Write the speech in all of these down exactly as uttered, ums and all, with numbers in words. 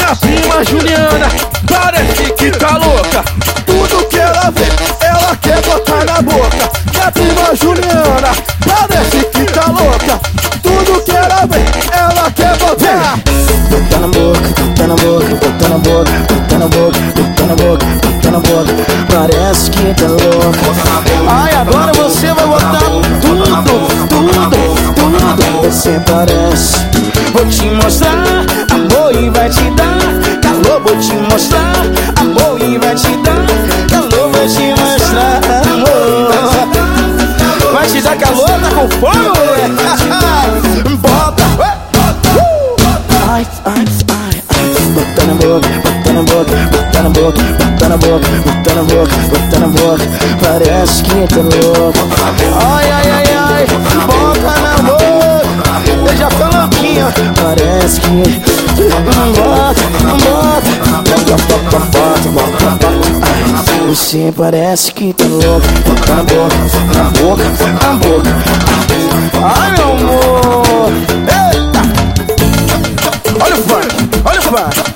Minha prima Juliana parece que tá louca. Tudo que ela vê, ela quer botar na boca. Minha prima Juliana parece que tá louca. Tudo que ela vê, ela quer botar. Bota na boca, bota na boca, bota na boca, bota na boca, bota na boca, bota na boca. Parece que tá louca. Ai, agora você vai botar tudo, tudo, tudo. Você parece. Vou te mostrar amor e vai te dar calor. Vou te mostrar amor e vai te dar calor. Vou te mostrar amor. Vai te dar calor, tá com fogo, moleque. Bota, ai, ai, ai, ai. Bota na boca, bota na boca, bota na boca, bota na boca, bota na boca, bota na boca. Parece que tá louco. Ai, ai, ai, ai. Bota na boca. Eu já tô louquinho. Parece que bota, bota, bota, bota, bota, bota. Você parece que tá louco. Bota na boca, na boca, na boca. Ai, meu amor. Eita. Olha o funk, olha o funk.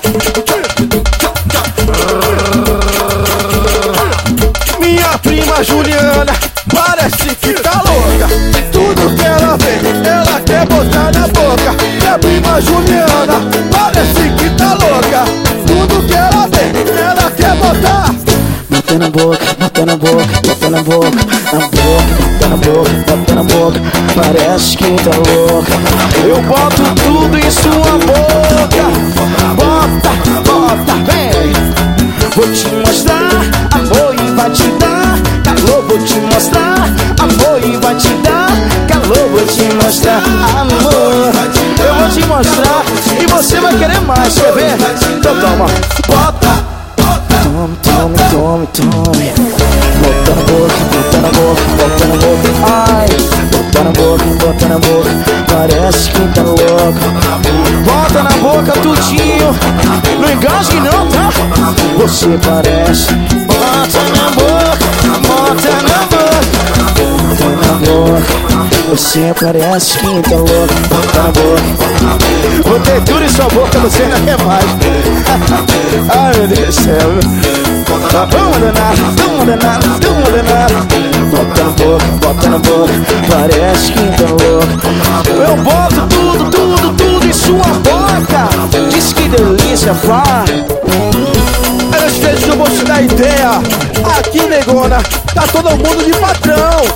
Minha prima Juliana parece que tá louca. Tudo que ela vê, ela quer botar na boca. Minha prima Juliana parece que tá louca. Tudo que ela vê, ela quer botar. Bota na boca, bota na boca, bota na boca, na boca, bota na boca, bota na boca. Parece que tá louca. Eu boto tudo em sua boca. Bota, bota, vem. Vou te mostrar amor e vai te dar calor. Vou te mostrar amor e vai te dar calor. Vou te mostrar amor. Eu vou te mostrar e você vai querer mais, quer ver? Então toma, bota. Tome, tome, tome, tome. Bota na boca, bota na boca, bota na boca. Ai, bota na boca, bota na boca. Parece que tá louco. Bota na boca tudinho. Não engasgue não, tá? Você parece. Bota na boca, bota na boca. Bota na boca. Você parece que tá louco. Bota na boca. Botei tudo em sua boca, você não quer mais. Ai, meu Deus do céu. Vamos danar, vamos danar, vamos danar. Bota na boca, bota na boca. Parece que tá louco. Eu boto tudo, tudo, tudo em sua boca. Diz que delícia, vá. Às vezes eu vou te dar ideia. Aqui, negona, tá todo mundo de patrão.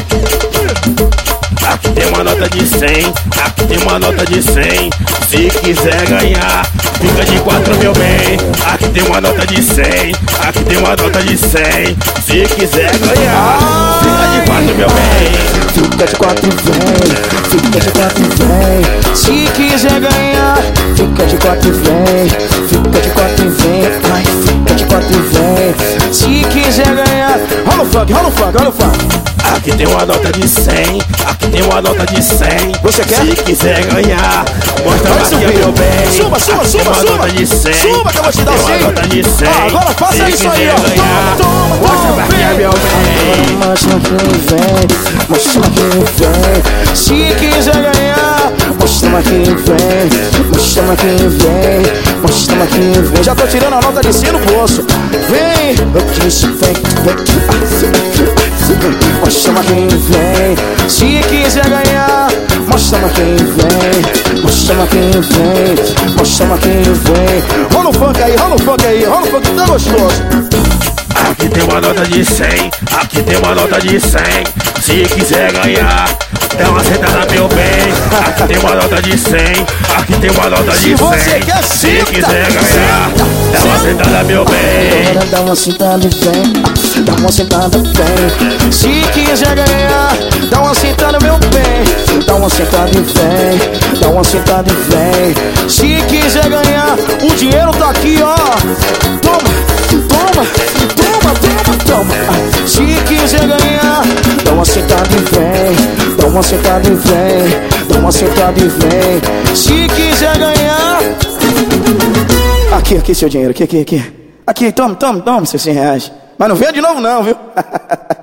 Aqui tem uma nota de cem, aqui tem uma nota de cem. Se quiser ganhar, fica de quatro, meu bem. Aqui tem uma nota de cem, aqui tem uma nota de cem. Se quiser ganhar, fica de quatro, meu bem. Fica de quatro e vem, fica de quatro e vem. Se quiser ganhar, fica de quatro e vem, fica de quatro e vem. Ai, fica de quatro e vem. Se quiser ganhar, rola o funk, rola o funk, rola o funk. Aqui tem uma nota de cem, aqui tem uma nota de cem. Você quer? Se quiser ganhar, mostra a marquinha, meu bem. Suba, suba, aqui suba, tem uma suba. nota de cem. Suba que eu vou te dar o Tem uma cem. nota de cem. Ah, agora faça Se isso aí, ó. quiser ganhar, Toma, toma, mostra a toma, marquinha, vem. meu bem. Mostra quem vem, mostra quem vem. Se quiser ganhar, mostra quem vem, mostra quem vem, mostra quem vem. Já tô tirando a nota de cem no bolso. Vem, eu disse vem, vem. Mostra quem vem. Se quiser ganhar, mostra quem vem, mostra quem vem, mostra quem vem. Rola o funk aí, rola o funk aí, rola o funk tá gostoso. Aqui tem uma nota de cem, aqui tem uma nota de cem. Se quiser ganhar, dá uma sentada, meu bem. Aqui tem uma nota de cem, aqui tem uma nota de Se você cem. quer, Se senta, quiser ganhar, dá uma sentada, meu bem. Agora dá uma sentada e vem, dá uma sentada vem. Se quiser ganhar, dá uma sentada, meu bem. Dá uma sentada e vem, dá uma sentada e vem. Se quiser ganhar, o dinheiro tá aqui, ó. Toma, toma, toma, toma, toma. Se quiser ganhar, dá uma sentada e vem, dá uma sentada e vem, dá uma sentada e vem. Se quiser ganhar, aqui, aqui seu dinheiro, aqui, aqui, aqui. Aqui, toma, toma, toma seus cem reais. Mas não venha de novo não, viu?